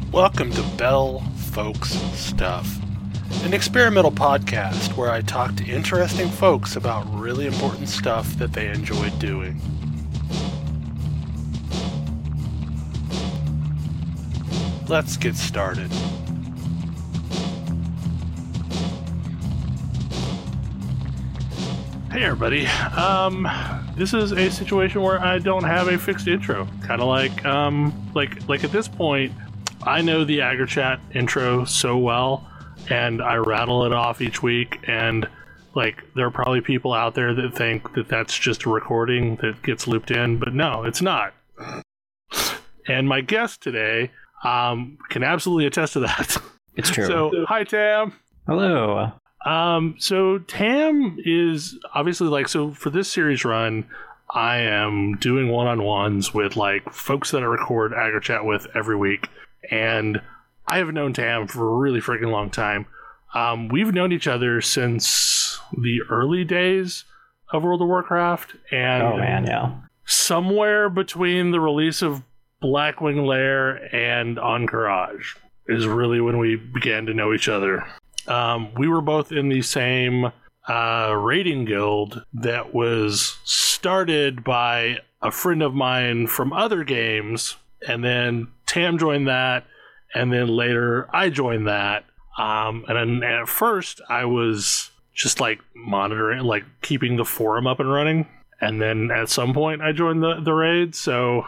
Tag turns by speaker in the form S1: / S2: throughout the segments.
S1: Welcome to Bell Folks Stuff, an experimental podcast where I talk to interesting folks about really important stuff that they enjoy doing. Let's get started. Hey everybody, this is a situation where I don't have a fixed intro. Kind of like at this point, I know the AgriChat intro so well, and I rattle it off each week, and there are probably people out there that think that that's just a recording that gets looped in, but no, it's not. And my guest today can absolutely attest to that.
S2: It's true.
S1: So, hi Tam.
S2: Hello.
S1: So Tam is obviously so for this series run, I am doing one-on-ones with folks that I record AgriChat with every week. And I have known Tam for a really freaking long time. We've known each other since the early days of World of Warcraft. And
S2: oh man, yeah.
S1: Somewhere between the release of Blackwing Lair and Encourage is really when we began to know each other. We were both in the same raiding guild that was started by a friend of mine from other games, and then Tam joined that, and then later I joined that. And at first I was just monitoring, keeping the forum up and running, and then at some point I joined the raid. So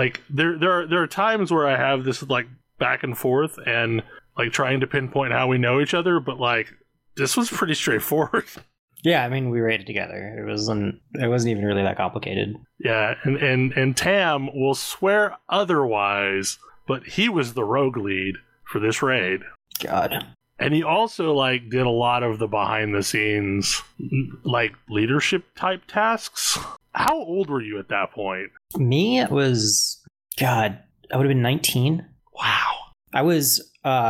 S1: there are times where I have this back and forth and trying to pinpoint how we know each other, but this was pretty straightforward.
S2: Yeah, I mean, we raided together. It wasn't even really that complicated.
S1: Yeah, and Tam will swear otherwise, but he was the rogue lead for this raid.
S2: God.
S1: And he also did a lot of the behind the scenes leadership type tasks. How old were you at that point?
S2: Me, it was I would have been 19.
S1: Wow.
S2: I was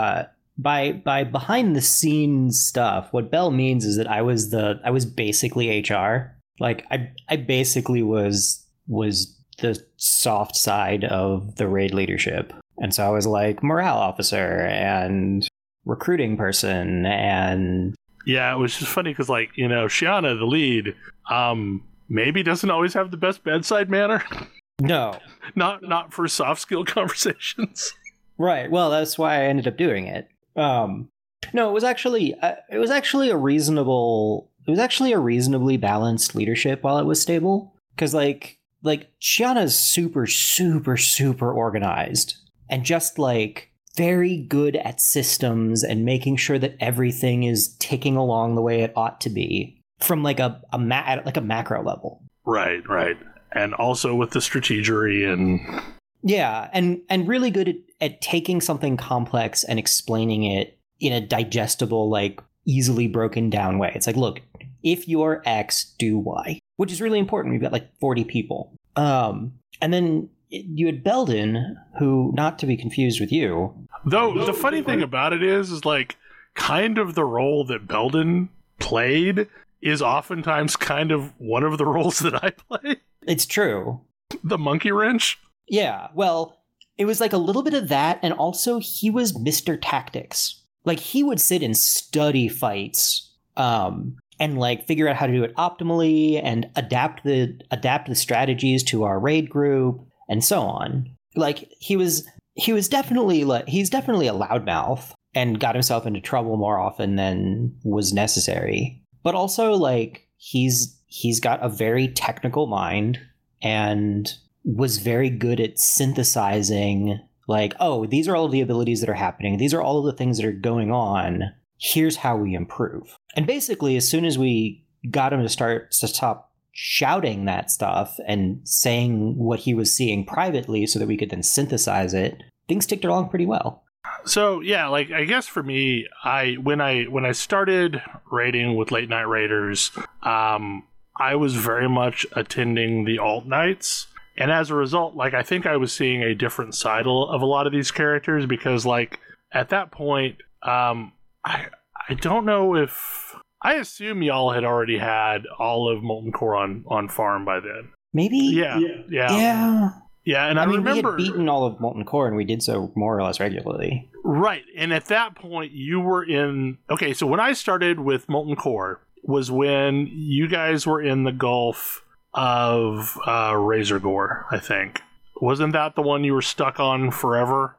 S2: by behind the scenes stuff, what Bell means is that I was basically HR. I basically was the soft side of the raid leadership. And so I was morale officer and recruiting person, and
S1: yeah, it was just funny because Shiana, the lead, maybe doesn't always have the best bedside manner.
S2: No.
S1: Not for soft skill conversations.
S2: Right. Well, that's why I ended up doing it. No, it was actually a reasonably balanced leadership while it was stable. Because Shiana's super, super, super organized and just very good at systems and making sure that everything is ticking along the way it ought to be from a macro level. Right.
S1: And also with the strategery and
S2: yeah, and really good at taking something complex and explaining it in a digestible, easily broken down way. It's look, if you're X, do Y, which is really important. We've got 40 people. And then you had Belden, who, not to be confused with you.
S1: Though the funny thing about it is kind of the role that Belden played is oftentimes kind of one of the roles that I play.
S2: It's true.
S1: The monkey wrench.
S2: Yeah, well, it was a little bit of that, and also he was Mr. Tactics. He would sit and study fights, and figure out how to do it optimally, and adapt the strategies to our raid group, and so on. He's definitely a loudmouth, and got himself into trouble more often than was necessary. But also, he's got a very technical mind, and was very good at synthesizing, these are all of the abilities that are happening. These are all of the things that are going on. Here's how we improve. And basically, as soon as we got him to stop shouting that stuff and saying what he was seeing privately so that we could then synthesize it, things ticked along pretty well.
S1: So, yeah, I guess for me, when I started raiding with Late Night Raiders, I was very much attending the alt nights. And as a result, I think I was seeing a different side of a lot of these characters because, at that point, I don't know if... I assume y'all had already had all of Molten Core on farm by then.
S2: Maybe?
S1: Yeah. Yeah, and I
S2: mean,
S1: remember
S2: we had beaten all of Molten Core, and we did so more or less regularly.
S1: Right, and at that point, you were in... Okay, so when I started with Molten Core was when you guys were in the Gulf of Razorgore, I think. Wasn't that the one you were stuck on forever?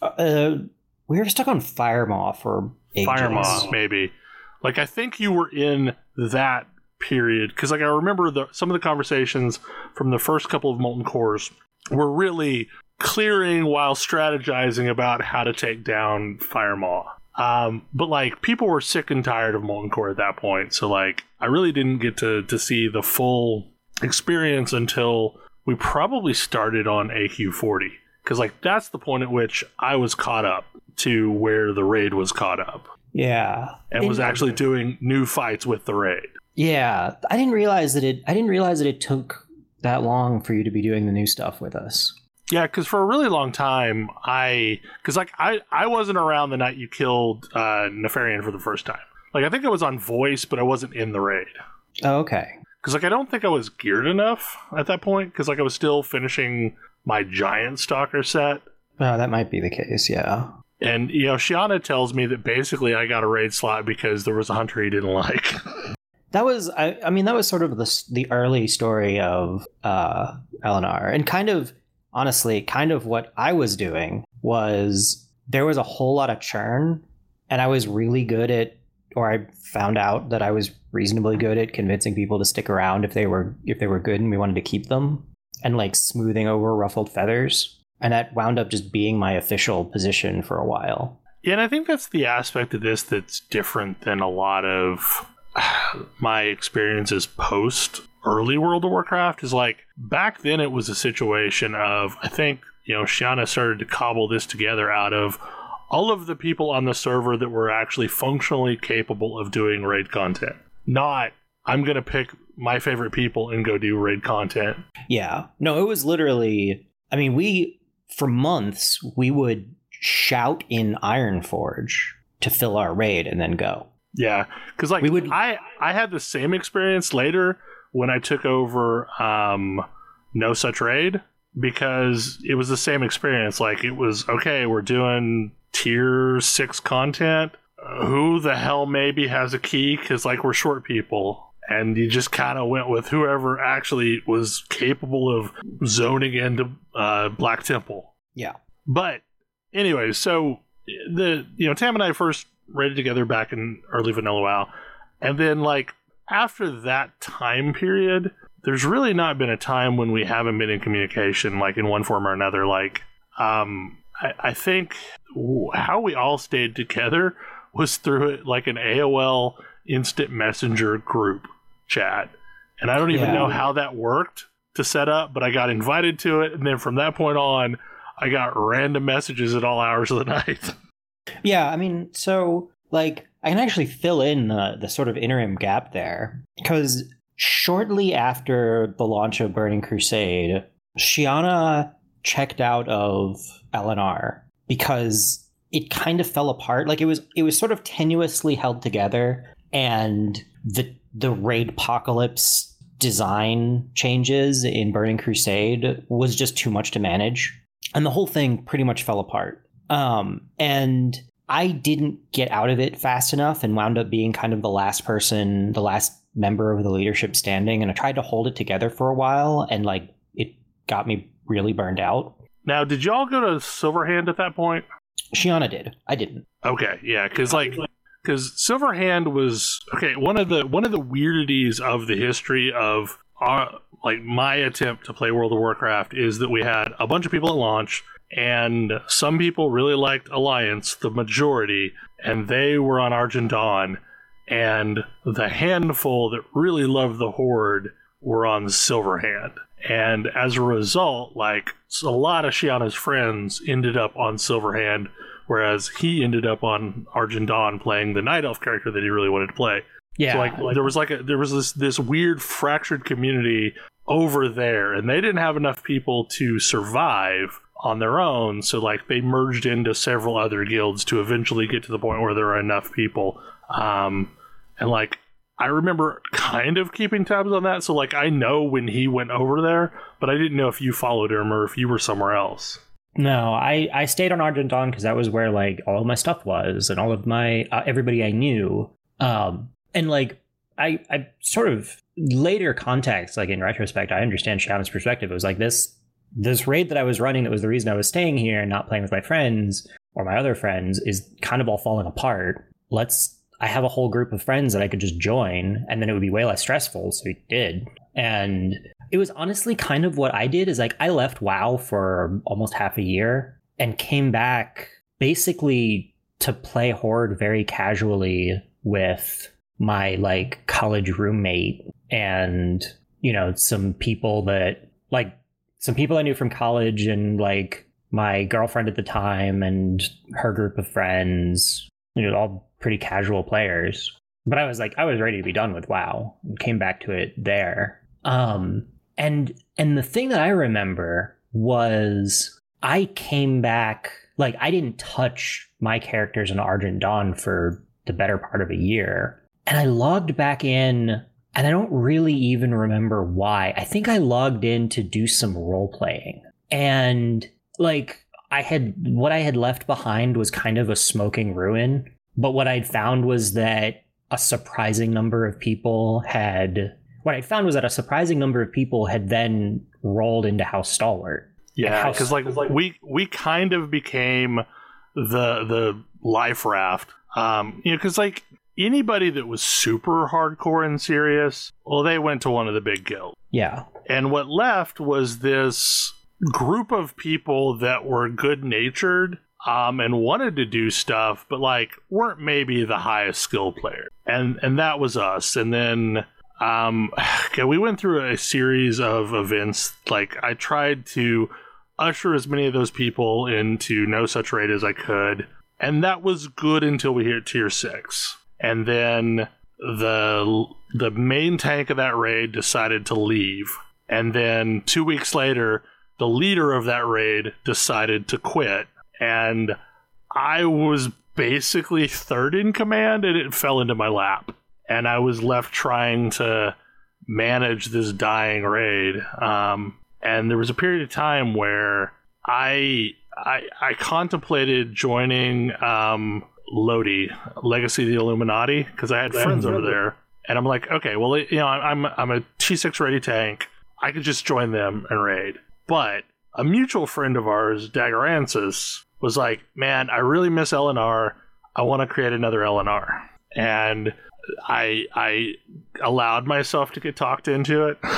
S2: We were stuck on Firemaw for ages.
S1: Firemaw, maybe. Like, I think you were in that period, because like I remember some of the conversations from the first couple of Molten Cores were really clearing while strategizing about how to take down Firemaw. But like people were sick and tired of Molten Core at that point, so like I really didn't get to see the full experience until we probably started on AQ40, because like that's the point at which I was caught up to where the raid was caught up.
S2: Yeah,
S1: and was actually doing new fights with the raid.
S2: Yeah, I didn't realize that it took that long for you to be doing the new stuff with us.
S1: Yeah, because for a really long time, I wasn't around the night you killed Nefarian for the first time. Like, I think I was on voice, but I wasn't in the raid.
S2: Oh, okay.
S1: Because, like, I don't think I was geared enough at that point, because, like, I was still finishing my Giant Stalker set.
S2: Oh, that might be the case, yeah.
S1: And, you know, Shiana tells me that basically I got a raid slot because there was a hunter he didn't like.
S2: That was, I mean, that was sort of the early story of LNR. And kind of, honestly, kind of what I was doing was there was a whole lot of churn, and I was really good at, or I found out that I was reasonably good at convincing people to stick around if they were good and we wanted to keep them, and like smoothing over ruffled feathers. And that wound up just being my official position for a while.
S1: Yeah, and I think that's the aspect of this that's different than a lot of my experiences post early World of Warcraft. Is like back then it was a situation of, I think, you know, Shiana started to cobble this together out of all of the people on the server that were actually functionally capable of doing raid content. Not, I'm going to pick my favorite people and go do raid content.
S2: Yeah. No, it was literally, I mean, for months, we would shout in Ironforge to fill our raid and then go.
S1: Yeah, because like I had the same experience later when I took over No Such Raid, because it was the same experience. Like, it was, okay, we're doing tier 6 content. Who the hell maybe has a key? Because like we're short people. And you just kind of went with whoever actually was capable of zoning into Black Temple.
S2: Yeah.
S1: But anyway, so Tam and I first raided together back in early Vanilla WoW, and then like after that time period, there's really not been a time when we haven't been in communication, like in one form or another. Like, I think how we all stayed together was through like an AOL instant messenger group chat, and I don't even know how that worked to set up, but I got invited to it, and then from that point on I got random messages at all hours of the night.
S2: Yeah, I mean, so like I can actually fill in the sort of interim gap there, because shortly after the launch of Burning Crusade, Shiana checked out of LNR because it kind of fell apart. Like it was sort of tenuously held together, and the raid apocalypse design changes in Burning Crusade was just too much to manage, and the whole thing pretty much fell apart. And I didn't get out of it fast enough and wound up being kind of the last member of the leadership standing, and I tried to hold it together for a while, and like it got me really burned out. Now,
S1: did y'all go to Silverhand at that point?
S2: Shiana did. I didn't.
S1: Okay, yeah, because Silverhand was one of the weirdities of the history of my attempt to play World of Warcraft is that we had a bunch of people at launch, and some people really liked Alliance, the majority, and they were on Argent Dawn, and the handful that really loved the Horde were on Silverhand. And as a result, like, a lot of Shiana's friends ended up on Silverhand, whereas he ended up on Argent Dawn playing the Night Elf character that he really wanted to play.
S2: Yeah.
S1: So there was this weird fractured community over there, and they didn't have enough people to survive on their own, so like they merged into several other guilds to eventually get to the point where there are enough people. And like I remember kind of keeping tabs on that. So like I know when he went over there, but I didn't know if you followed him or if you were somewhere else.
S2: No, I stayed on Argent Dawn because that was where like all of my stuff was and all of my everybody I knew. And like I sort of later context, like in retrospect, I understand Shannon's perspective. It was like this raid that I was running that was the reason I was staying here and not playing with my friends or my other friends is kind of all falling apart. I have a whole group of friends that I could just join and then it would be way less stressful. So we did. And it was honestly kind of what I did is like I left WoW for almost half a year and came back basically to play Horde very casually with my like college roommate and, you know, some people I knew from college and like my girlfriend at the time and her group of friends, you know, all pretty casual players. But I was ready to be done with WoW and came back to it there. And the thing that I remember was I came back, like I didn't touch my characters in Argent Dawn for the better part of a year. And I logged back in and I don't really even remember why. I think I logged in to do some role playing. And like what I had left behind was kind of a smoking ruin. But what I'd found was that a surprising number of people had then rolled into House Stalwart.
S1: Yeah, because like we kind of became the life raft. You know, because like anybody that was super hardcore and serious, well, they went to one of the big guilds.
S2: Yeah.
S1: And what left was this group of people that were good-natured and wanted to do stuff, but like weren't maybe the highest skill player. And that was us. And then we went through a series of events. Like I tried to usher as many of those people into no such raid as I could. And that was good until we hit tier 6. And then the main tank of that raid decided to leave. And then 2 weeks later, the leader of that raid decided to quit. And I was basically third in command and it fell into my lap. And I was left trying to manage this dying raid. And there was a period of time where I contemplated joining Lodi, Legacy of the Illuminati, because I had friends over there. And I'm like, okay, well, you know, I'm a T6 ready tank. I could just join them and raid. But a mutual friend of ours, Daggeransis, was like, man, I really miss LNR. I want to create another LNR. And I allowed myself to get talked into it.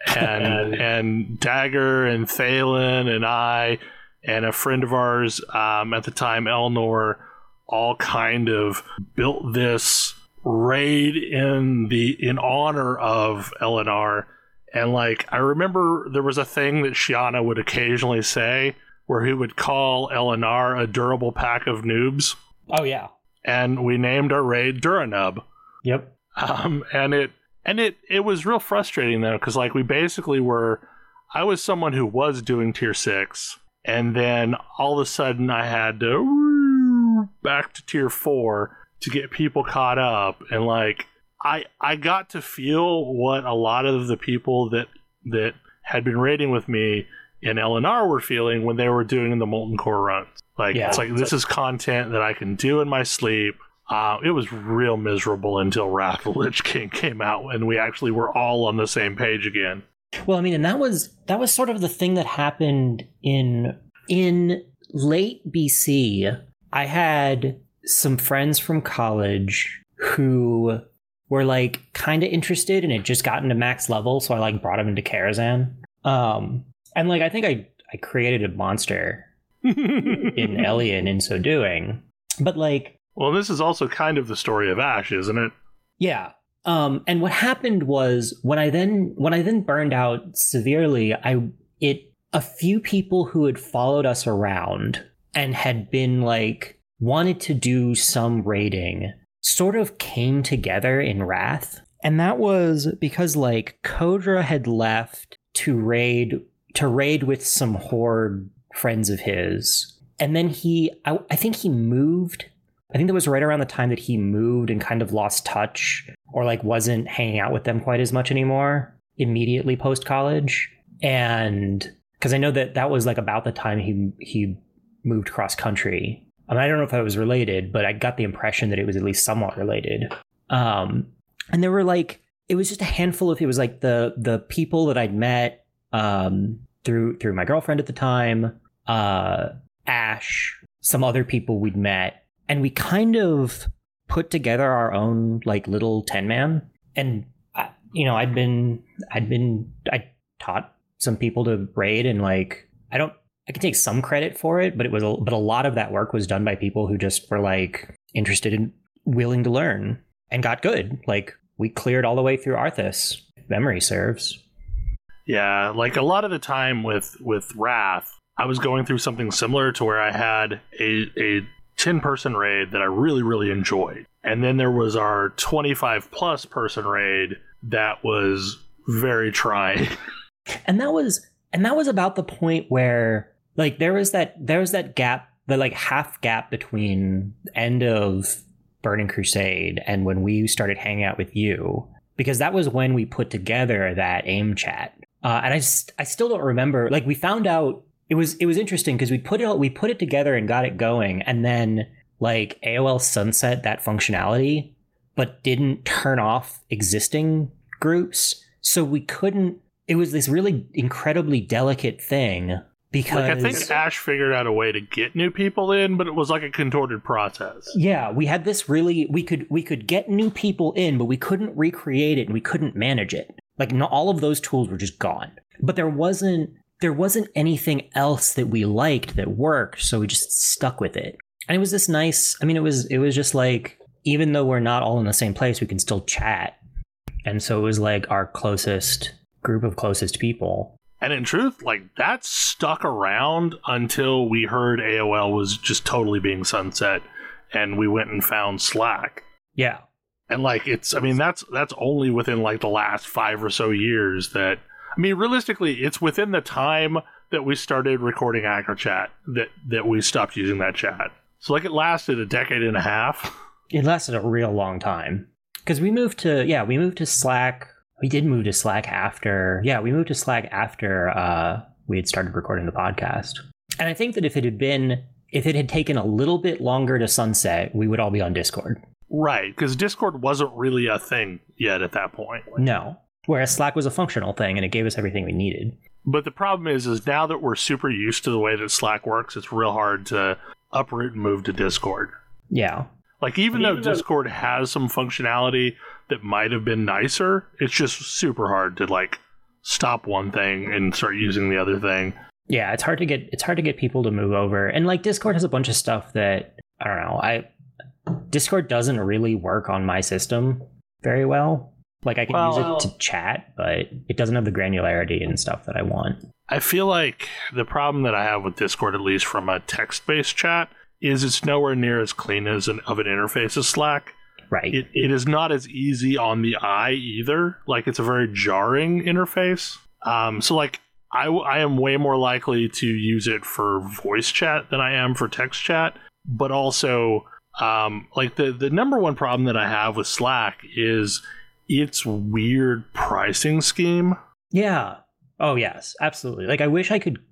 S1: And Dagger and Thalen and I and a friend of ours at the time, Elnor, all kind of built this raid in honor of LNR. And like I remember there was a thing that Shiana would occasionally say where he would call LNR a durable pack of noobs.
S2: Oh yeah.
S1: And we named our raid Duranub.
S2: Yep.
S1: And it was real frustrating though, because like we basically I was someone who was doing tier 6, and then all of a sudden I had to back to tier 4 to get people caught up. And like I got to feel what a lot of the people that had been raiding with me in LNR were feeling when they were doing the Molten Core runs. Like, yeah, it's like, this is content that I can do in my sleep. It was real miserable until Wrath of the Lich King came out and we actually were all on the same page again.
S2: Well, I mean, and that was sort of the thing that happened in late BC. I had some friends from college who were like kind of interested and had just gotten to max level, so I like brought them into Karazhan. And like I think I created a monster in Elian in so doing. But like,
S1: well, this is also kind of the story of Ash, isn't it?
S2: Yeah. And what happened was when I then burned out severely, a few people who had followed us around and had been like wanted to do some raiding sort of came together in Wrath. And that was because like Kodra had left to raid with some Horde friends of his. And then I think he moved I think that was right around the time that he moved and kind of lost touch, or like wasn't hanging out with them quite as much anymore immediately post college. And because I know that was like about the time he moved cross country. I don't know if that was related, but I got the impression that it was at least somewhat related. And there were like, it was just a handful of, it was like the people that I'd met through my girlfriend at the time, Ash, some other people we'd met, and we kind of put together our own like little 10-man. And I taught some people to raid, and like I can take some credit for it, but a lot of that work was done by people who just were like interested and willing to learn and got good. Like we cleared all the way through Arthas, if memory serves.
S1: Yeah, like a lot of the time with Wrath, I was going through something similar to where I had a 10-person raid that I really, really enjoyed. And then there was our 25-plus person raid that was very trying.
S2: And that was about the point where like there was that gap, the like half gap between the end of Burning Crusade and when we started hanging out with you, because that was when we put together that AIM chat. And I still don't remember, like we found out it was interesting because we put it together and got it going, and then like AOL sunset that functionality, but didn't turn off existing groups. So we couldn't, it was this really incredibly delicate thing because
S1: like I think Ash figured out a way to get new people in, but it was like a contorted process.
S2: Yeah, we had this really, we could get new people in, but we couldn't recreate it and we couldn't manage it. Like all of those tools were just gone. But there wasn't anything else that we liked that worked, so we just stuck with it. And it was this nice, I mean, it was just like, even though we're not all in the same place, we can still chat. And so it was like our group of closest people.
S1: And in truth, like that stuck around until we heard AOL was just totally being sunset, and we went and found Slack.
S2: Yeah.
S1: And like that's only within like the last 5 or so years that, I mean, realistically, it's within the time that we started recording AggroChat that we stopped using that chat. So like it lasted a decade and a half.
S2: It lasted a real long time. Because we moved to Slack. We did move to Slack after. Yeah, we moved to Slack after we had started recording the podcast. And I think that if it had taken a little bit longer to sunset, we would all be on Discord.
S1: Right, because Discord wasn't really a thing yet at that point.
S2: No. Whereas Slack was a functional thing and it gave us everything we needed.
S1: But the problem is now that we're super used to the way that Slack works, it's real hard to uproot and move to Discord.
S2: Yeah.
S1: Like even though Discord has some functionality that might have been nicer, it's just super hard to like stop one thing and start using the other thing.
S2: Yeah, it's hard to get people to move over. And like Discord has a bunch of stuff that I don't know. Discord doesn't really work on my system very well. Like I can use it to chat, but it doesn't have the granularity and stuff that I want.
S1: I feel like the problem that I have with Discord, at least from a text-based chat, is it's nowhere near as clean of an interface as Slack.
S2: Right.
S1: It is not as easy on the eye either. Like it's a very jarring interface. So like I am way more likely to use it for voice chat than I am for text chat. But also, like the number one problem that I have with Slack is its weird pricing scheme.
S2: Yeah. Oh yes, absolutely. Like I wish I could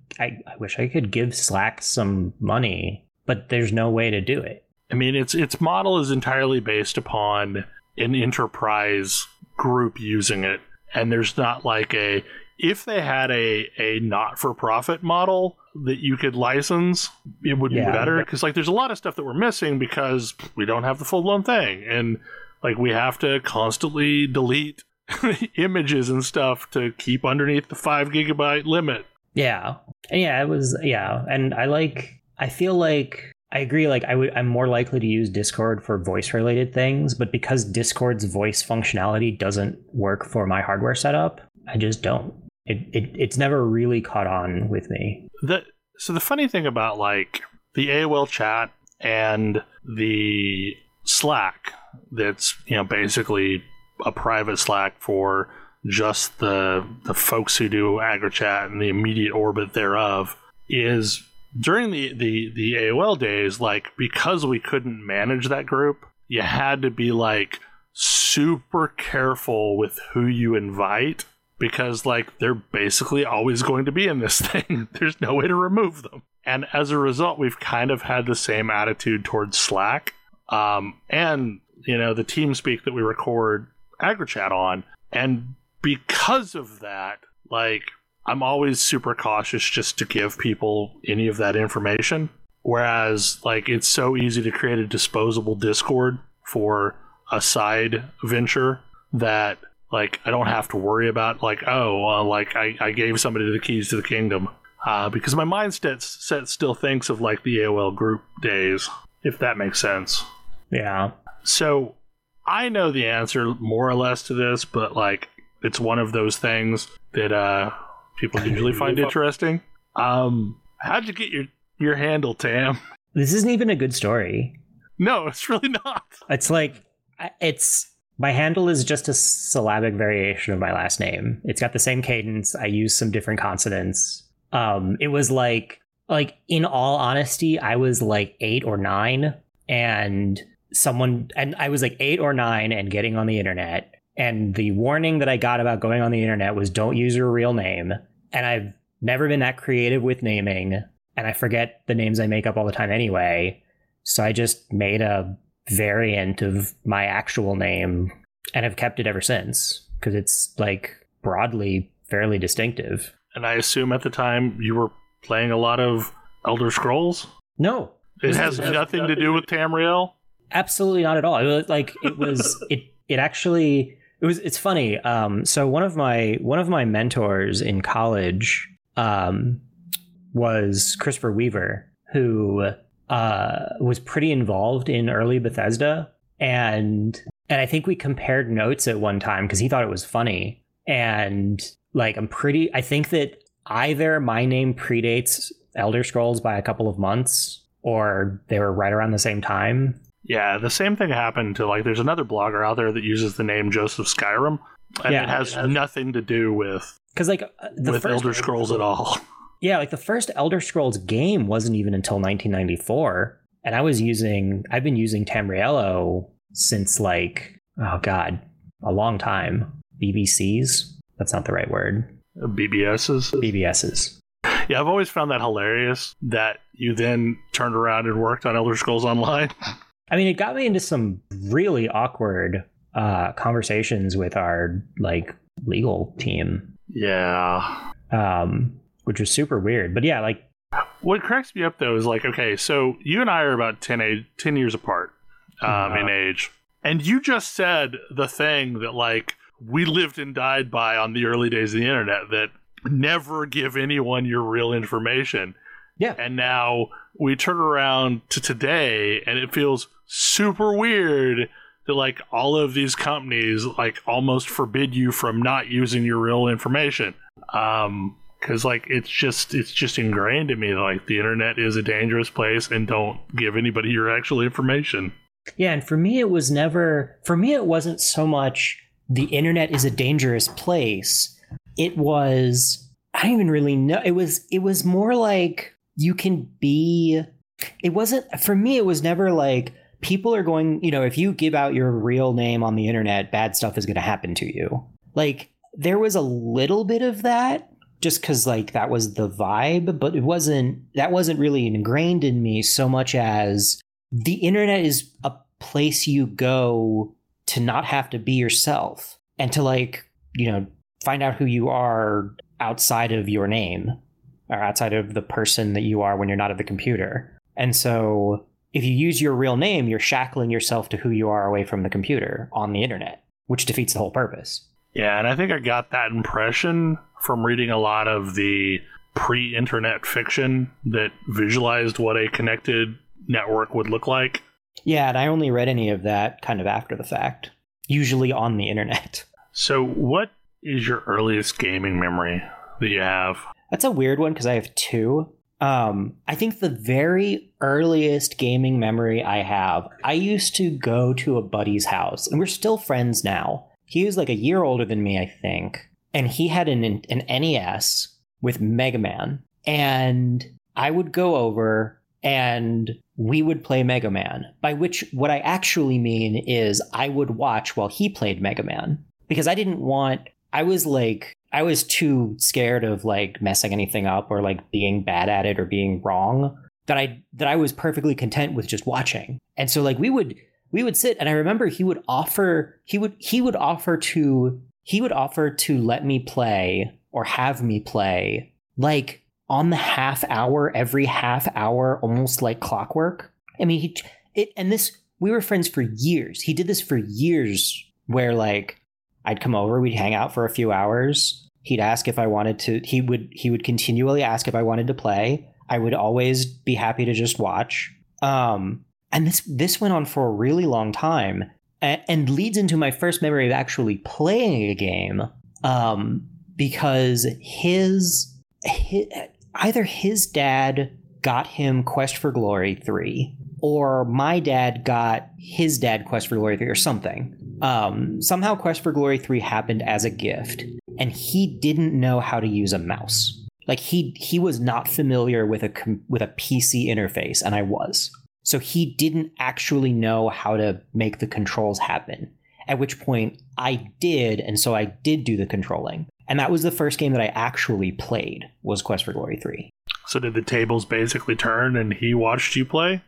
S2: give Slack some money, but there's no way to do it.
S1: I mean, its model is entirely based upon an enterprise group using it, and there's not like if they had a not-for-profit model that you could license, it would be better, because like there's a lot of stuff that we're missing because we don't have the full-blown thing, and like we have to constantly delete images and stuff to keep underneath the 5 gigabyte limit.
S2: Yeah. Yeah, it was, yeah. And I feel like I agree, like I'm more likely to use Discord for voice related things, but because Discord's voice functionality doesn't work for my hardware setup, I just don't. It's never really caught on with me.
S1: So the funny thing about like the AOL chat and the Slack, that's, you know, basically a private Slack for just the folks who do AggroChat and the immediate orbit thereof, is during the AOL days, like, because we couldn't manage that group, you had to be like super careful with who you invite, because like they're basically always going to be in this thing. There's no way to remove them. And as a result, we've kind of had the same attitude towards Slack. And, you know, the TeamSpeak that we record AgriChat on. And because of that, like, I'm always super cautious just to give people any of that information. Whereas, like, it's so easy to create a disposable Discord for a side venture that, like, I don't have to worry about, like, I gave somebody the keys to the kingdom. Because my mindset still thinks of, like, the AOL group days, if that makes sense.
S2: Yeah.
S1: So I know the answer more or less to this, but, like, it's one of those things that people usually find interesting. How'd you get your handle, Tam?
S2: This isn't even a good story.
S1: No, it's really not.
S2: It's like, my handle is just a syllabic variation of my last name. It's got the same cadence. I use some different consonants. It was like in all honesty, I was like 8 or 9 and I was like 8 or 9 and getting on the internet. And the warning that I got about going on the internet was don't use your real name. And I've never been that creative with naming. And I forget the names I make up all the time anyway. So I just made a variant of my actual name and have kept it ever since. Because it's like broadly fairly distinctive.
S1: And I assume at the time you were playing a lot of Elder Scrolls?
S2: No.
S1: It has nothing to do with Tamriel?
S2: Absolutely not at all. It's funny. So one of my mentors in college was Christopher Weaver, who was pretty involved in early Bethesda, and I think we compared notes at one time because he thought it was funny. And like I think that either my name predates Elder Scrolls by a couple of months, or they were right around the same time.
S1: Yeah, the same thing happened to, like, there's another blogger out there that uses the name Joseph Skyrim, and it has nothing to do with Elder Scrolls at all.
S2: Yeah, like the first Elder Scrolls game wasn't even until 1994, and I've been using Tamriello since like, oh god, a long time. BBCs? That's not the right word. BBSs. Yeah, I've
S1: always found that hilarious that you then turned around and worked on Elder Scrolls Online.
S2: I mean, it got me into some really awkward conversations with our like legal team.
S1: Yeah.
S2: Which was super weird. But yeah, like,
S1: what cracks me up though is like, okay, so you and I are about 10 years apart in age. And you just said the thing that like we lived and died by on the early days of the internet, that never give anyone your real information.
S2: Yeah.
S1: And now we turn around to today and it feels super weird that like all of these companies like almost forbid you from not using your real information. Because like it's just ingrained in me that like the internet is a dangerous place and don't give anybody your actual information.
S2: Yeah, and for me it wasn't so much the internet is a dangerous place. It was, I don't even really know. It was more like you can be, it wasn't, for me, it was never like people are going, you know, if you give out your real name on the internet, bad stuff is going to happen to you. Like there was a little bit of that just because like that was the vibe, but that wasn't really ingrained in me so much as the internet is a place you go to not have to be yourself and to like, you know, find out who you are outside of your name or outside of the person that you are when you're not at the computer. And so if you use your real name, you're shackling yourself to who you are away from the computer on the internet, which defeats the whole purpose.
S1: Yeah, and I think I got that impression from reading a lot of the pre-internet fiction that visualized what a connected network would look like.
S2: Yeah, and I only read any of that kind of after the fact, usually on the internet.
S1: So what is your earliest gaming memory that you have?
S2: That's a weird one because I have two. I think the very earliest gaming memory I have, I used to go to a buddy's house, and we're still friends now. He was like a year older than me, I think, and he had an NES with Mega Man. And I would go over and we would play Mega Man, by which what I actually mean is I would watch while he played Mega Man, because I was too scared of like messing anything up or like being bad at it or being wrong that I was perfectly content with just watching. And so like we would sit, and I remember he would offer to let me play or have me play like on the every half hour, almost like clockwork. I mean, we were friends for years. He did this for years, where like I'd come over, we'd hang out for a few hours. He'd ask if I wanted to, he would continually ask if I wanted to play. I would always be happy to just watch. And this went on for a really long time, and leads into my first memory of actually playing a game. Because either his dad got him Quest for Glory 3, or my dad got his dad Quest for Glory 3, or something. Somehow Quest for Glory 3 happened as a gift, and he didn't know how to use a mouse. Like he was not familiar with a PC interface, and I was. So he didn't actually know how to make the controls happen. At which point I did, and so I did do the controlling. And that was the first game that I actually played, was Quest for Glory 3.
S1: So did the tables basically turn and he watched you play?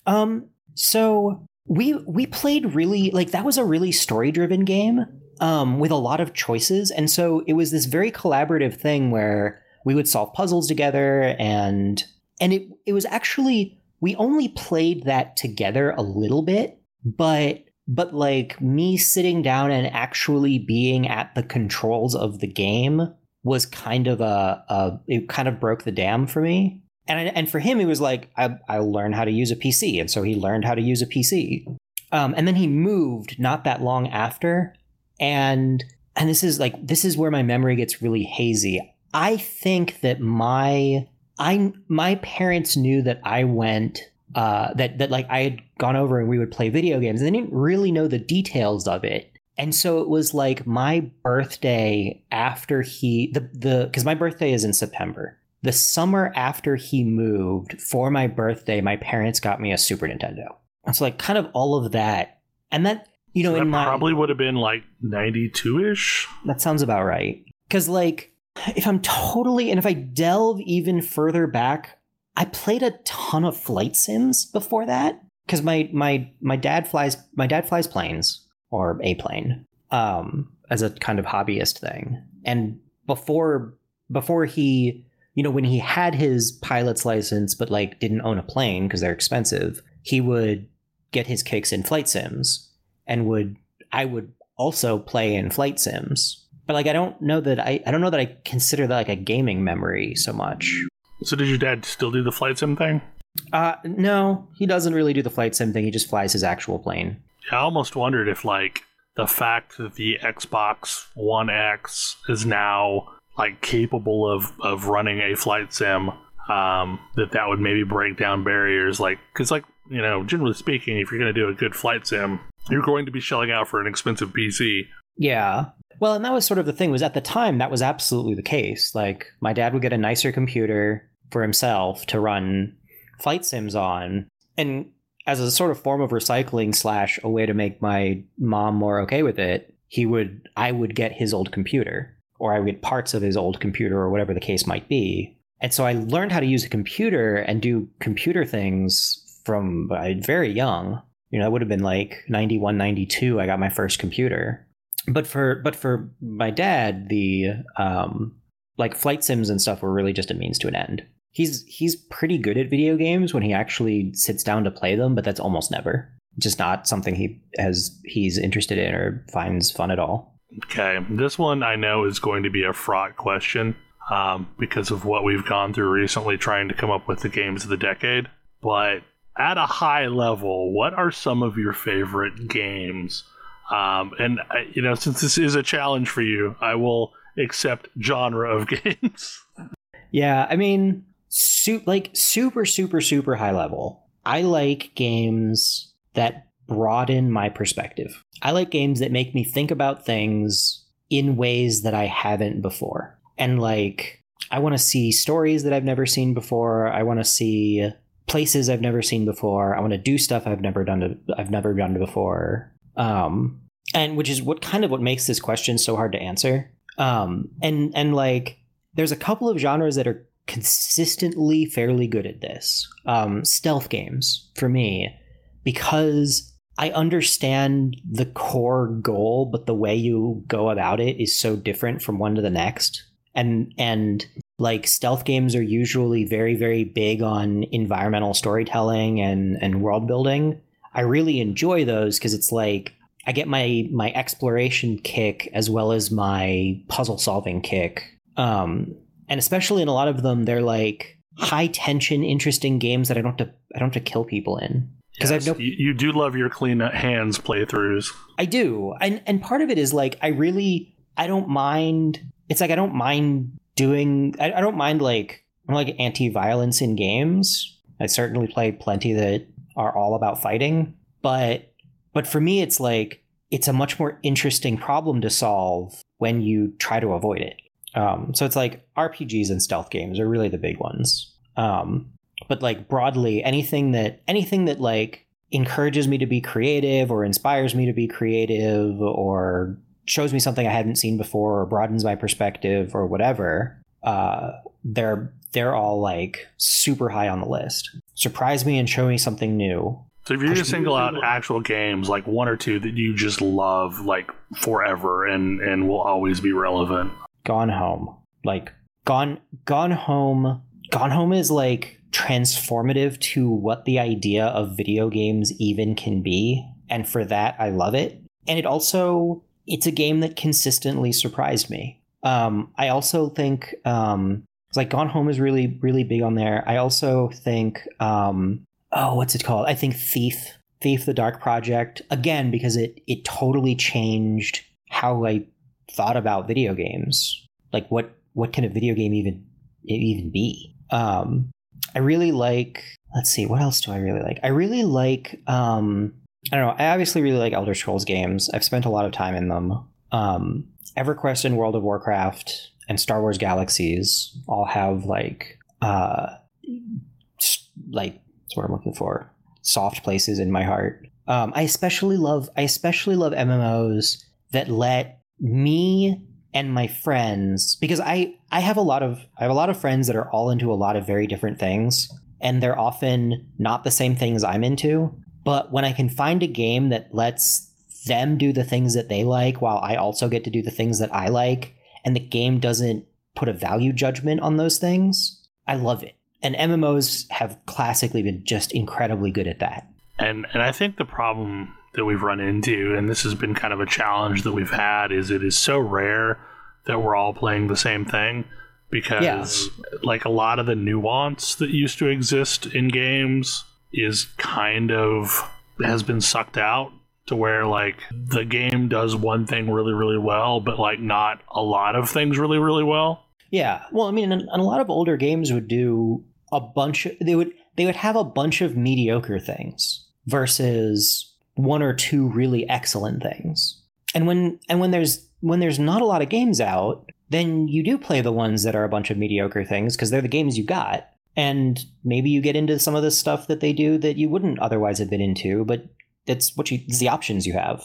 S2: So we played really, like, that was a really story-driven game, with a lot of choices. And so it was this very collaborative thing where we would solve puzzles together, and it was actually, we only played that together a little bit, but like me sitting down and actually being at the controls of the game was kind of it kind of broke the dam for me. And for him, it was like, I learned how to use a PC. And so he learned how to use a PC. And then he moved not that long after. And this is where my memory gets really hazy. I think that my parents knew that I went, that like I had gone over and we would play video games. They didn't really know the details of it. And so it was like my birthday after because my birthday is in September. The summer after he moved, for my birthday, my parents got me a Super Nintendo. It's like kind of all of that. And that,
S1: so that probably would have been like 92-ish.
S2: That sounds about right. Because like, if I delve even further back, I played a ton of flight sims before that, because my dad flies planes, or a plane, as a kind of hobbyist thing. And before he, when he had his pilot's license but like didn't own a plane because they're expensive, he would get his kicks in flight sims, and I would also play in flight sims. But like I don't know that I consider that like a gaming memory so much.
S1: So did your dad still do the flight sim thing?
S2: No, he doesn't really do the flight sim thing. He just flies his actual plane. Yeah, I
S1: almost wondered if like the fact that the Xbox One X is now like capable of running a flight sim, that would maybe break down barriers. Like, because like, generally speaking, if you're going to do a good flight sim, you're going to be shelling out for an expensive PC.
S2: Yeah. Well, and that was sort of the thing, was at the time, that was absolutely the case. Like, my dad would get a nicer computer for himself to run flight sims on. And as a sort of form of recycling / a way to make my mom more okay with it, I would get his old computer, or I would get parts of his old computer, or whatever the case might be. And so I learned how to use a computer and do computer things from very young. That would have been like 91, 92, I got my first computer. But for my dad, the like flight sims and stuff were really just a means to an end. He's pretty good at video games when he actually sits down to play them, but that's almost never. Just not something he's interested in or finds fun at all.
S1: Okay, this one I know is going to be a fraught question, because of what we've gone through recently trying to come up with the games of the decade. But at a high level, what are some of your favorite games? And since this is a challenge for you, I will accept genre of games.
S2: Yeah, I mean, super, super, super high level. I like games that broaden my perspective. I like games that make me think about things in ways that I haven't before. And like, I want to see stories that I've never seen before. I want to see places I've never seen before. I want to do stuff I've never done before. And which is what makes this question so hard to answer. And like, there's a couple of genres that are consistently fairly good at this. Stealth games for me, because I understand the core goal, but the way you go about it is so different from one to the next. And like, stealth games are usually very, very big on environmental storytelling and world building. I really enjoy those because it's like I get my exploration kick as well as my puzzle solving kick. And especially in a lot of them, they're like high tension, interesting games that I don't have to kill people in.
S1: Because you do love your clean hands playthroughs.
S2: I do, and part of it is like I don't mind. It's like I don't mind like anti-violence in games. I certainly play plenty that are all about fighting, but for me, it's like it's a much more interesting problem to solve when you try to avoid it. So it's like RPGs and stealth games are really the big ones. But like broadly, anything that like encourages me to be creative or inspires me to be creative or shows me something I hadn't seen before or broadens my perspective or whatever, they're all like super high on the list. Surprise me and show me something new.
S1: So if you're going to single out actual games, like one or two that you just love like forever and will always be relevant.
S2: Gone Home. Like Gone Home is like transformative to what the idea of video games even can be. And for that, I love it. And it's a game that consistently surprised me. I also think it's like Gone Home is really, really big on there. I also think, what's it called? I think Thief, the Dark Project, again, because it totally changed how I thought about video games. Like what can a video game even be? I really like, let's see, what else do I really like? I really like, I don't know, I obviously really like Elder Scrolls games. I've spent a lot of time in them. EverQuest and World of Warcraft and Star Wars Galaxies all have like what's what I'm looking for, soft places in my heart. I especially love MMOs that let me and my friends, because I have a lot of friends that are all into a lot of very different things, and they're often not the same things I'm into. But when I can find a game that lets them do the things that they like while I also get to do the things that I like, and the game doesn't put a value judgment on those things, I love it. And MMOs have classically been just incredibly good at that.
S1: And I think the problem that we've run into, and this has been kind of a challenge that we've had, is it is so rare that we're all playing the same thing, because like a lot of the nuance that used to exist in games is kind of has been sucked out, to where like the game does one thing really, really well, but like not a lot of things really, really well.
S2: Yeah. Well, I mean, and a lot of older games would do a bunch of, they would have a bunch of mediocre things versus one or two really excellent things. And when there's not a lot of games out, then you do play the ones that are a bunch of mediocre things because they're the games you got. And maybe you get into some of the stuff that they do that you wouldn't otherwise have been into, but it's the options you have.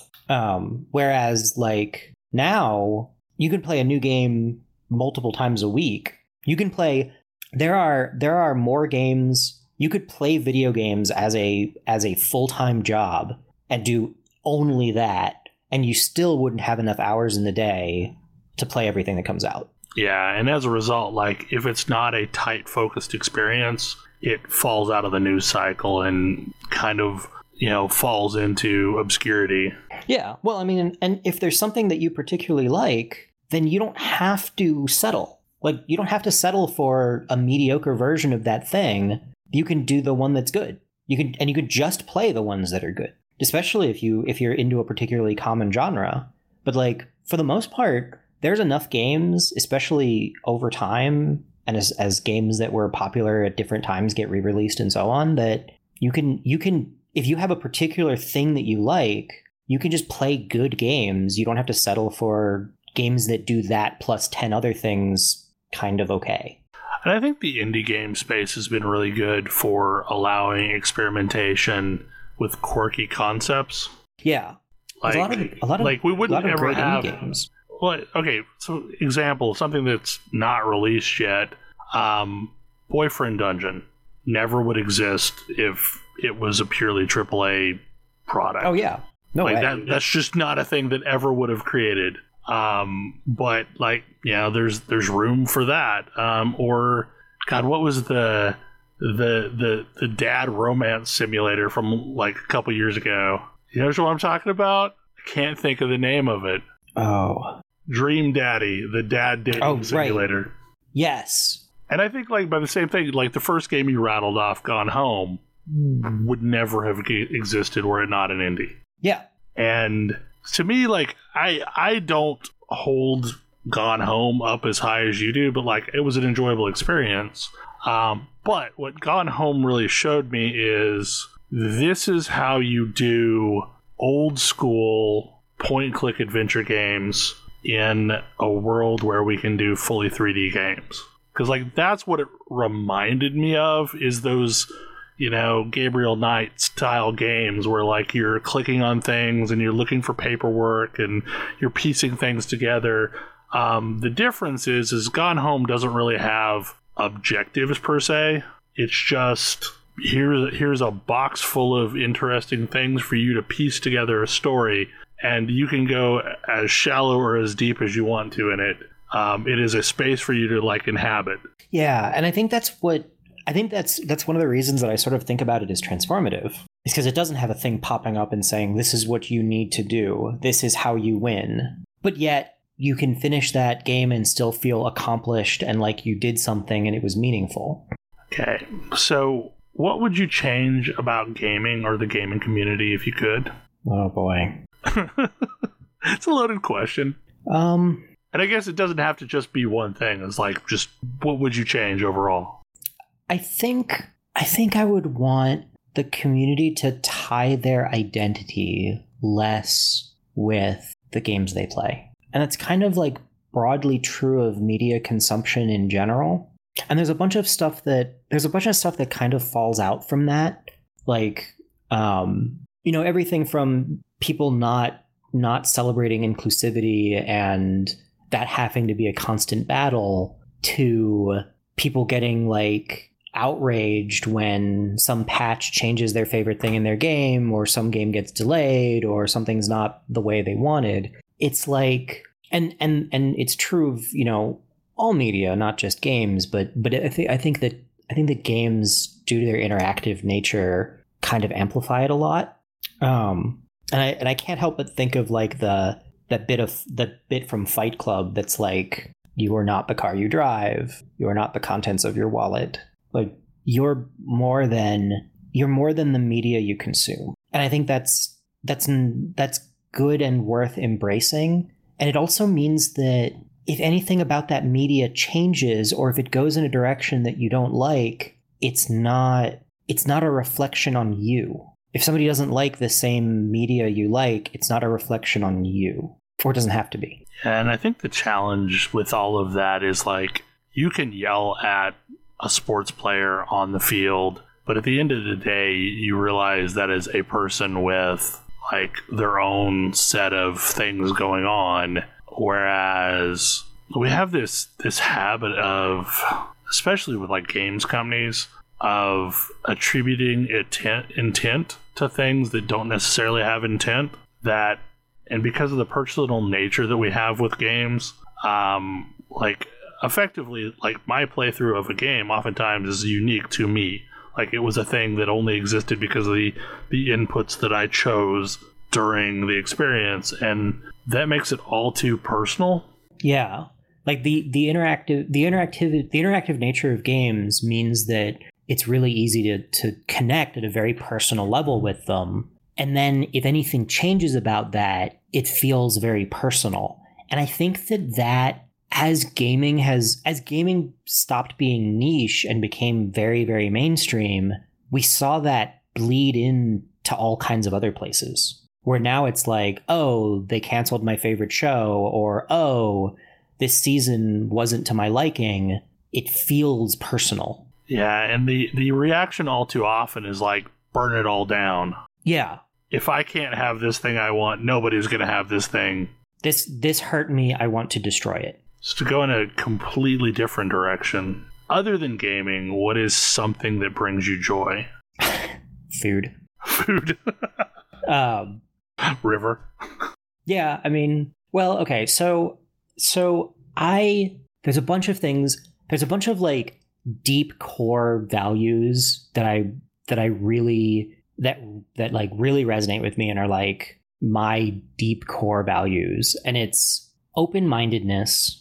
S2: Whereas like now you can play a new game multiple times a week. You can play, there are more games. You could play video games as a full-time job and do only that, and you still wouldn't have enough hours in the day to play everything that comes out.
S1: Yeah, and as a result, like if it's not a tight focused experience, it falls out of the news cycle and kind of, falls into obscurity.
S2: Yeah, well, I mean, and if there's something that you particularly like, then you don't have to settle. Like, you don't have to settle for a mediocre version of that thing. You can do the one that's good. You could just play the ones that are good, especially if you're into a particularly common genre. But like, for the most part, there's enough games, especially over time, and as games that were popular at different times get re-released and so on, that you can if you have a particular thing that you like, you can just play good games. You don't have to settle for games that do that plus 10 other things kind of okay.
S1: And I think the indie game space has been really good for allowing experimentation with quirky concepts.
S2: Yeah.
S1: Like, we wouldn't ever have
S2: games.
S1: Well, okay, so example, something that's not released yet, Boyfriend Dungeon never would exist if it was a purely AAA product.
S2: Oh yeah. No way.
S1: That's just not a thing that ever would have created. But like, yeah, there's room for that. Or God, what was the dad romance simulator from like a couple years ago? You know what I'm talking about? I can't think of the name of it.
S2: Oh.
S1: Dream Daddy, the dad dating simulator.
S2: Right. Yes.
S1: And I think like by the same thing, like the first game you rattled off, Gone Home, would never have existed were it not an indie.
S2: Yeah.
S1: And to me, like, I don't hold Gone Home up as high as you do, but like it was an enjoyable experience. But what Gone Home really showed me is this is how you do old school point-and-click adventure games in a world where we can do fully 3D games. Because like that's what it reminded me of, is those, you know, Gabriel Knight style games where like you're clicking on things and you're looking for paperwork and you're piecing things together. The difference is Gone Home doesn't really have objectives per se. It's just here's a box full of interesting things for you to piece together a story, and you can go as shallow or as deep as you want to in it. It is a space for you to like inhabit.
S2: Yeah, and I think that's one of the reasons that I sort of think about it as transformative. Is because it doesn't have a thing popping up and saying, this is what you need to do, this is how you win. But yet you can finish that game and still feel accomplished and like you did something and it was meaningful. Okay,
S1: so what would you change about gaming or the gaming community if you could?
S2: Oh boy.
S1: It's a loaded question. And I guess it doesn't have to just be one thing. It's like, just what would you change overall?
S2: I think I would want the community to tie their identity less with the games they play. And it's kind of like broadly true of media consumption in general. And there's a bunch of stuff that kind of falls out from that. Like, everything from people not celebrating inclusivity and that having to be a constant battle to people getting like outraged when some patch changes their favorite thing in their game, or some game gets delayed, or something's not the way they wanted. It's like, and it's true of, all media, not just games, but I think that games, due to their interactive nature, kind of amplify it a lot. And I can't help but think of like that bit from Fight Club that's like, you are not the car you drive, you are not the contents of your wallet. Like, you're more than the media you consume. And I think that's good and worth embracing. And it also means that if anything about that media changes, or if it goes in a direction that you don't like, it's not a reflection on you. If somebody doesn't like the same media you like, it's not a reflection on you. Or it doesn't have to be.
S1: And I think the challenge with all of that is like, you can yell at a sports player on the field, but at the end of the day, you realize that is a person with like their own set of things going on. Whereas we have this habit of, especially with like games companies, of attributing intent to things that don't necessarily have intent. And because of the personal nature that we have with games, like effectively, like my playthrough of a game oftentimes is unique to me. Like it was a thing that only existed because of the inputs that I chose during the experience, and that makes it all too personal.
S2: Yeah, like the interactive nature of games means that it's really easy to connect at a very personal level with them. And then if anything changes about that, it feels very personal. And I think that as gaming stopped being niche and became very, very mainstream, we saw that bleed into all kinds of other places. Where now it's like, oh, they canceled my favorite show, or oh, this season wasn't to my liking. it feels personal.
S1: Yeah, and the reaction all too often is like, burn it all down.
S2: Yeah.
S1: If I can't have this thing I want, nobody's going to have this thing.
S2: This hurt me, I want to destroy it.
S1: Just to go in a completely different direction. Other than gaming, what is something that brings you joy?
S2: Food.
S1: Food. River.
S2: Yeah, I mean, well, okay, so there's a bunch of things, there's a bunch of like deep core values that I really that like really resonate with me and are like my deep core values. And it's open-mindedness,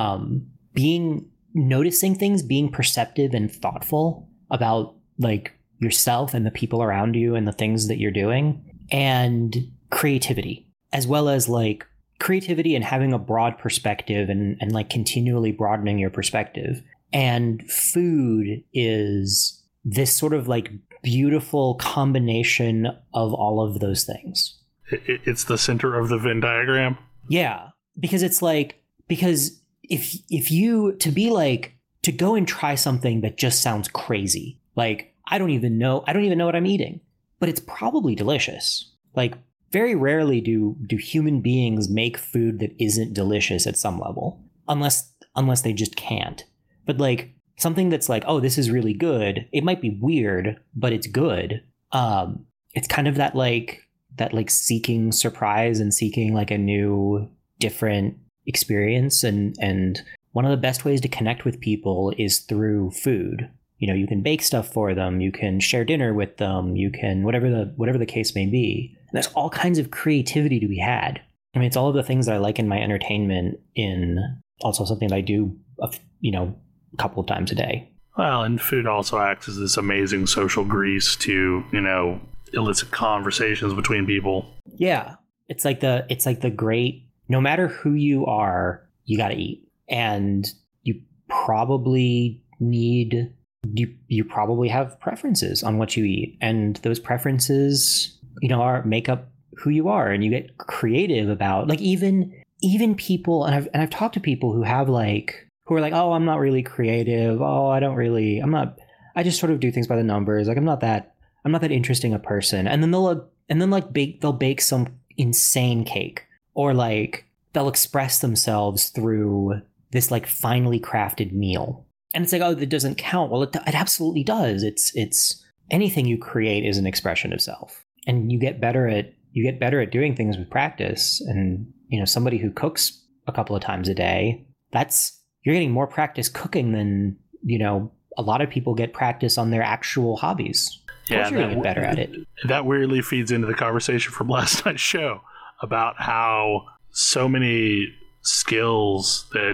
S2: noticing things, being perceptive and thoughtful about like yourself and the people around you and the things that you're doing, and creativity, as well as like creativity and having a broad perspective and like continually broadening your perspective. And food is this sort of like beautiful combination of all of those things.
S1: It's the center of the Venn diagram.
S2: Yeah, because it's like, because if you to go and try something that just sounds crazy, like I don't even know what I'm eating, but it's probably delicious. Like very rarely do human beings make food that isn't delicious at some level, unless they just can't. But like something that's like, oh, this is really good. It might be weird, but it's good. It's kind of that seeking surprise and seeking like a new, different experience. And one of the best ways to connect with people is through food. You know, you can bake stuff for them, you can share dinner with them, you can whatever the case may be. And there's all kinds of creativity to be had. I mean, it's all of the things that I like in my entertainment, in also something that I do, a couple of times a day.
S1: Well, and food also acts as this amazing social grease to, elicit conversations between people.
S2: Yeah. It's like the great, no matter who you are, you got to eat. And you probably have preferences on what you eat. And those preferences, make up who you are, and you get creative about like even people. And I've talked to people who are like, oh, I'm not really creative. Oh, I just sort of do things by the numbers. Like I'm not that interesting a person. And then they'll bake some insane cake, or like they'll express themselves through this like finely crafted meal. And it's like, oh, that doesn't count. Well, it absolutely does. It's anything you create is an expression of self, and you get better at doing things with practice. And somebody who cooks a couple of times a day, you're getting more practice cooking than a lot of people get practice on their actual hobbies. Of course you're going to get better at it.
S1: That weirdly feeds into the conversation from last night's show about how so many skills that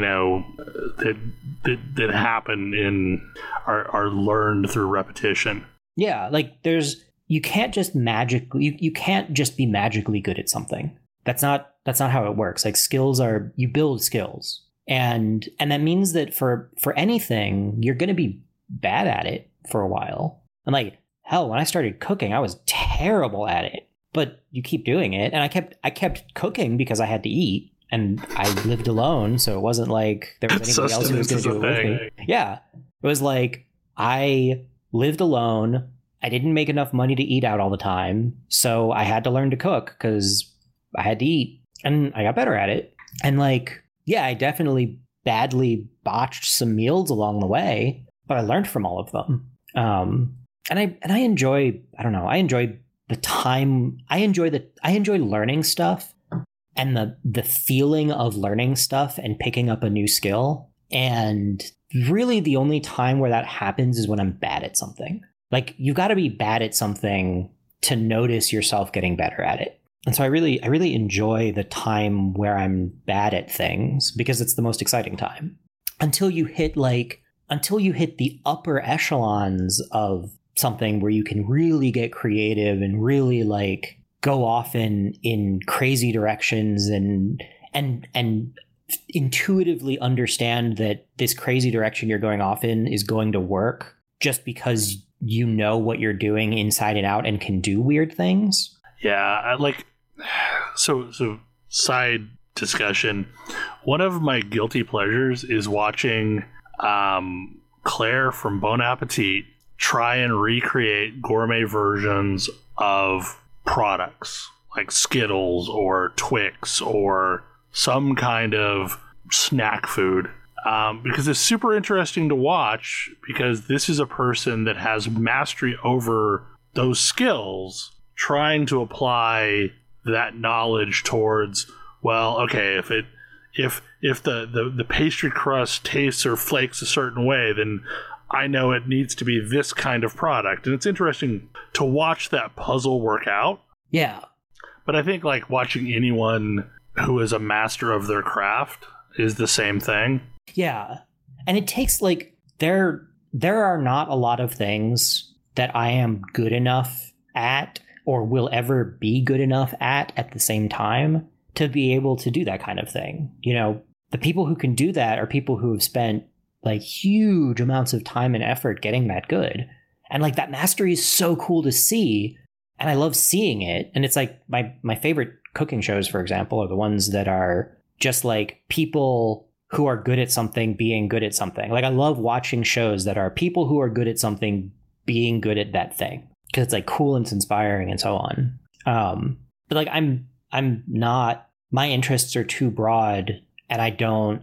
S1: that happen are learned through repetition.
S2: Yeah, like you can't just be magically good at something. That's not how it works. Like you build skills. And that means that for anything, you're going to be bad at it for a while. And like, hell, when I started cooking, I was terrible at it, but you keep doing it. And I kept cooking because I had to eat, and I lived alone. So it wasn't like there was anybody else who was going to do it with me. Yeah. It was like, I lived alone. I didn't make enough money to eat out all the time. So I had to learn to cook because I had to eat, and I got better at it. And like, yeah, I definitely badly botched some meals along the way, but I learned from all of them. And I enjoy, I don't know, I enjoy the time. I enjoy learning stuff, and the feeling of learning stuff and picking up a new skill. And really the only time where that happens is when I'm bad at something. Like you've got to be bad at something to notice yourself getting better at it. And so I really enjoy the time where I'm bad at things, because it's the most exciting time until you hit the upper echelons of something where you can really get creative and really like go off in crazy directions and intuitively understand that this crazy direction you're going off in is going to work just because you know what you're doing inside and out and can do weird things.
S1: Yeah, so side discussion. One of my guilty pleasures is watching Claire from Bon Appetit try and recreate gourmet versions of products like Skittles or Twix or some kind of snack food. Because it's super interesting to watch, because this is a person that has mastery over those skills, trying to apply that knowledge towards, well, okay, if the pastry crust tastes or flakes a certain way, then I know it needs to be this kind of product. And it's interesting to watch that puzzle work out.
S2: Yeah.
S1: But I think like watching anyone who is a master of their craft is the same thing.
S2: Yeah. And it takes like there are not a lot of things that I am good enough at or will ever be good enough at the same time to be able to do that kind of thing. You know, the people who can do that are people who have spent like huge amounts of time and effort getting that good. And like that mastery is so cool to see. And I love seeing it. And it's like my favorite cooking shows, for example, are the ones that are just like people who are good at something being good at something. Like I love watching shows that are people who are good at something being good at that thing, because it's like cool and it's inspiring and so on. But like I'm not, my interests are too broad, and I don't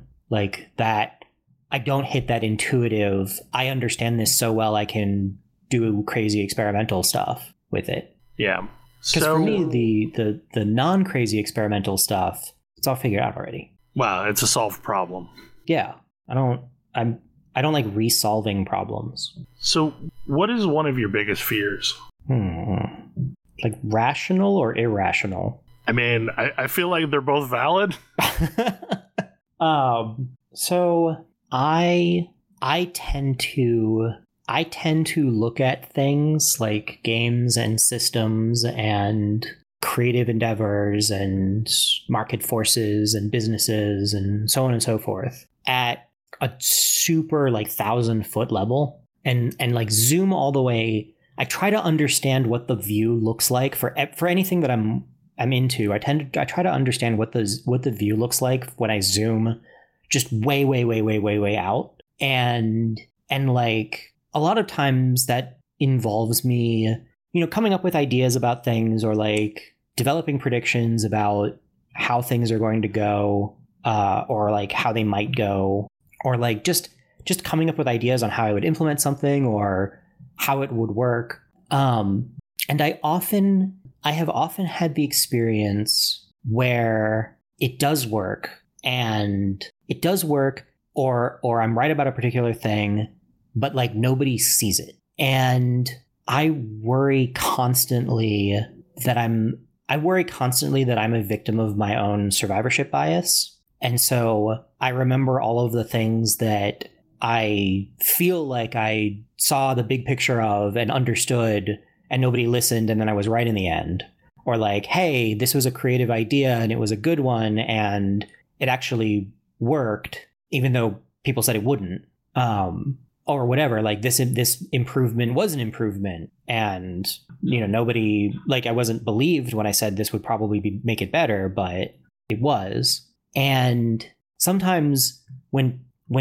S2: hit that intuitive, I understand this so well I can do crazy experimental stuff with it.
S1: Yeah.
S2: Because for me, the non-crazy experimental stuff, it's all figured out already.
S1: Wow, it's a solved problem.
S2: Yeah. I don't like resolving problems.
S1: So what is one of your biggest fears?
S2: Like rational or irrational?
S1: I mean, I feel like they're both valid.
S2: So I tend to look at things like games and systems and creative endeavors and market forces and businesses and so on and so forth at a super like 1,000-foot level and like zoom all the way. I try to understand what the view looks like for anything that I'm into. I try to understand what the view looks like when I zoom just way out. And like a lot of times that involves me, you know, coming up with ideas about things or like developing predictions about how things are going to go, or like how they might go, or like just coming up with ideas on how I would implement something or how it would work. And I have often had the experience where it does work, or I'm right about a particular thing, but like nobody sees it. And I worry constantly that I'm a victim of my own survivorship bias. And so I remember all of the things that I feel like I saw the big picture of and understood, and nobody listened, and then I was right in the end. Or like, hey, this was a creative idea and it was a good one and it actually worked, even though people said it wouldn't. Or whatever, like this improvement was an improvement, and you know, nobody, like I wasn't believed when I said this would probably make it better, but it was. And sometimes when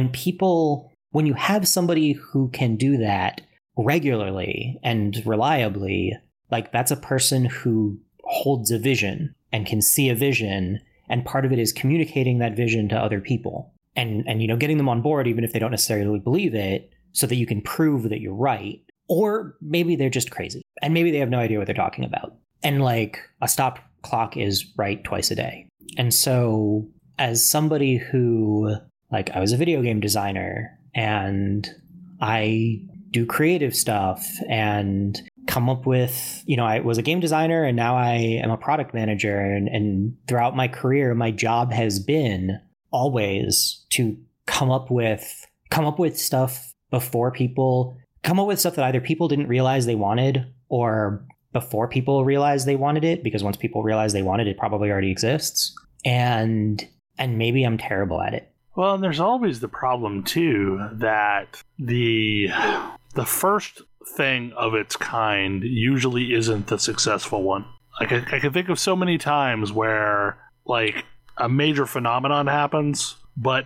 S2: you have somebody who can do that regularly and reliably, like that's a person who holds a vision and can see a vision, and part of it is communicating that vision to other people. And you know, getting them on board even if they don't necessarily believe it, so that you can prove that you're right. Or maybe they're just crazy and maybe they have no idea what they're talking about. And like a stopped clock is right twice a day. And so as somebody who, like, I was a video game designer and I do creative stuff and come up with, you know, I was a game designer and now I am a product manager. And throughout my career, my job has been always to come up with stuff before people, come up with stuff that either people didn't realize they wanted or before people realized they wanted it, because once people realize they want it, it probably already exists. And maybe I'm terrible at it.
S1: Well, and there's always the problem too that the first thing of its kind usually isn't the successful one. Like I can think of so many times where like a major phenomenon happens, but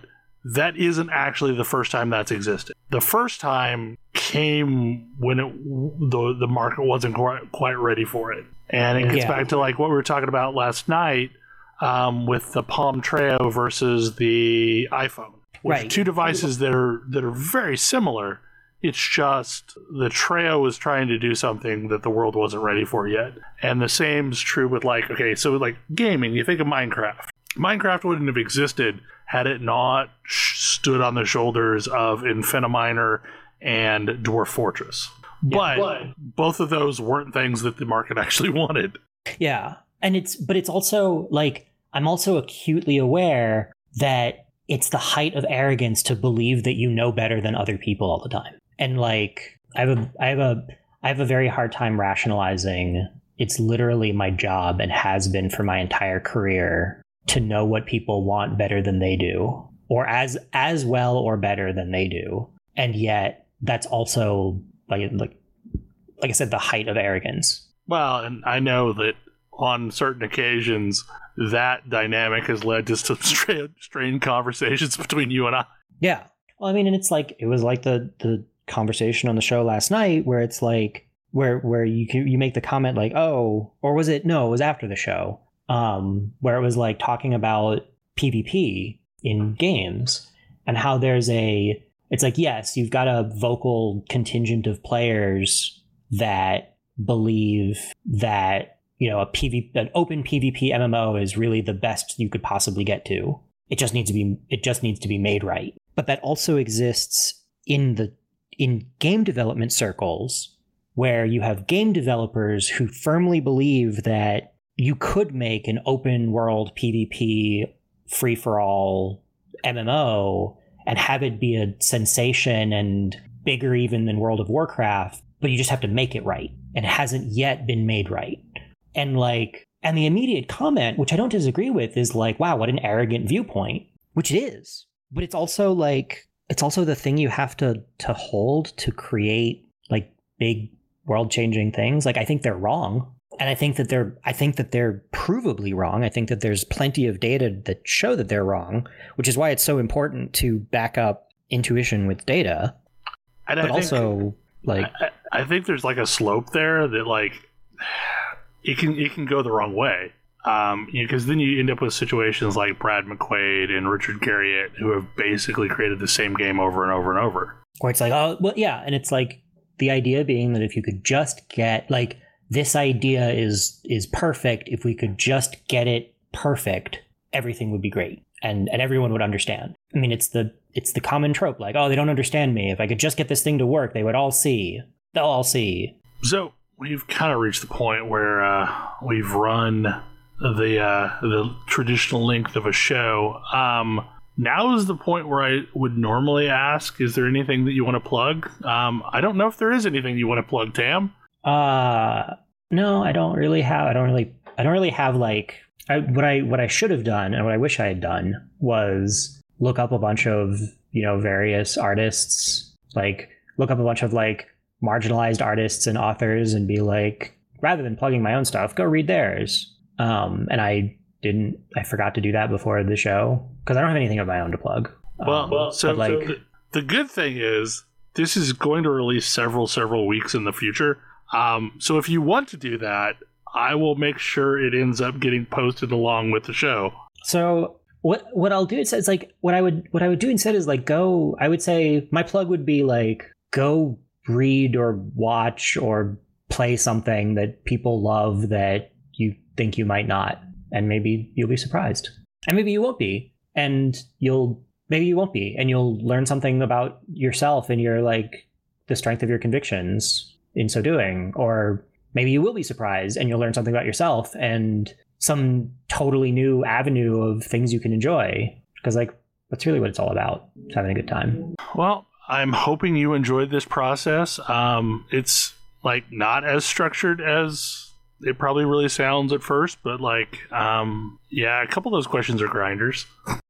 S1: that isn't actually the first time that's existed. The first time came when the market wasn't quite ready for it. And it gets back to like what we were talking about last night with the Palm Treo versus the iPhone. Which are two devices that are very similar. It's just the Treo was trying to do something that the world wasn't ready for yet. And the same's true with like gaming. You think of Minecraft. Minecraft wouldn't have existed had it not stood on the shoulders of Infiniminer and Dwarf Fortress. But both of those weren't things that the market actually wanted.
S2: Yeah. And it's also like, I'm also acutely aware that it's the height of arrogance to believe that you know better than other people all the time. And like, I have a very hard time rationalizing. It's literally my job and has been for my entire career to know what people want better than they do, or as well or better than they do. And yet that's also like I said, the height of arrogance. Well,
S1: and I know that on certain occasions that dynamic has led to some strained conversations between you and I.
S2: Yeah. Well, I mean, and it was like the conversation on the show last night where it's like, where you make the comment like, oh, or was it? No, it was after the show, where it was like talking about PvP in games and how it's like, yes, you've got a vocal contingent of players that believe that, you know, an open PvP MMO is really the best you could possibly get to. It just needs to be made right. But that also exists in game development circles where you have game developers who firmly believe that you could make an open world PvP free-for-all MMO and have it be a sensation and bigger even than World of Warcraft, but you just have to make it right. And it hasn't yet been made right. And the immediate comment, which I don't disagree with, is like, wow, what an arrogant viewpoint, which it is. But it's also the thing you have to hold to create like big world-changing things. Like, I think they're wrong. And I think that they're provably wrong. I think that there's plenty of data that show that they're wrong, which is why it's so important to back up intuition with data.
S1: And I think there's like a slope there that like it can go the wrong way. Because then you end up with situations like Brad McQuaid and Richard Garriott, who have basically created the same game over and over and over.
S2: Or it's like, oh, well, yeah. And it's like the idea being that if you could just get like, this idea is perfect. If we could just get it perfect, everything would be great. And everyone would understand. I mean, it's the common trope, like, oh, they don't understand me. If I could just get this thing to work, they'll all see.
S1: So we've kind of reached the point where we've run the traditional length of a show. Now is the point where I would normally ask, is there anything that you want to plug? I don't know if there is anything you want to plug, Tam.
S2: No, I don't really have like what I should have done and what I wish I had done was look up a bunch of, you know, various artists, like look up a bunch of like marginalized artists and authors and be like, rather than plugging my own stuff, go read theirs. And I forgot to do that before the show because I don't have anything of my own to plug.
S1: So the good thing is this is going to release several weeks in the future. So if you want to do that, I will make sure it ends up getting posted along with the show.
S2: So what I'll do is like what I would do instead is like I would say my plug would be like go read or watch or play something that people love that you think you might not, and maybe you'll be surprised, and maybe you won't be, and maybe you won't be, and you'll learn something about yourself and your like the strength of your convictions in so doing, or maybe you will be surprised and you'll learn something about yourself and some totally new avenue of things you can enjoy, because like that's really what it's all about, having a good time.
S1: Well, I'm hoping you enjoyed this process. It's like not as structured as it probably really sounds at first, but like yeah, a couple of those questions are grinders.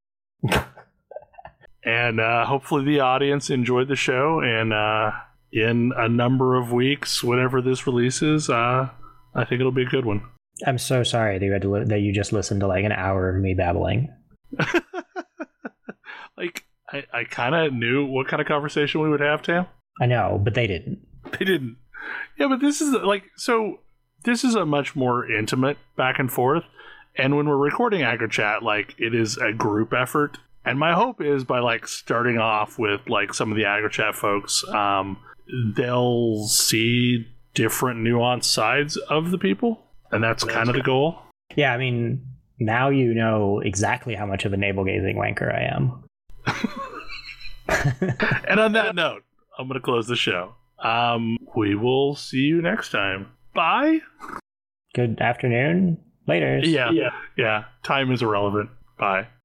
S1: And hopefully the audience enjoyed the show, and in a number of weeks, whenever this releases, I think it'll be a good one.
S2: I'm so sorry that you just listened to like an hour of me babbling.
S1: Like, I kind of knew what kind of conversation we would have, Tam.
S2: I know, but they didn't.
S1: They didn't. Yeah, but this is this is a much more intimate back and forth. And when we're recording Aggro Chat, it is a group effort. And my hope is by starting off with some of the Aggro Chat folks, they'll see different nuanced sides of the people. And that's kind of the goal.
S2: Yeah, I mean, now you know exactly how much of a navel-gazing wanker I am.
S1: And on that note, I'm going to close the show. We will see you next time. Bye.
S2: Good afternoon. Later.
S1: Yeah. Time is irrelevant. Bye.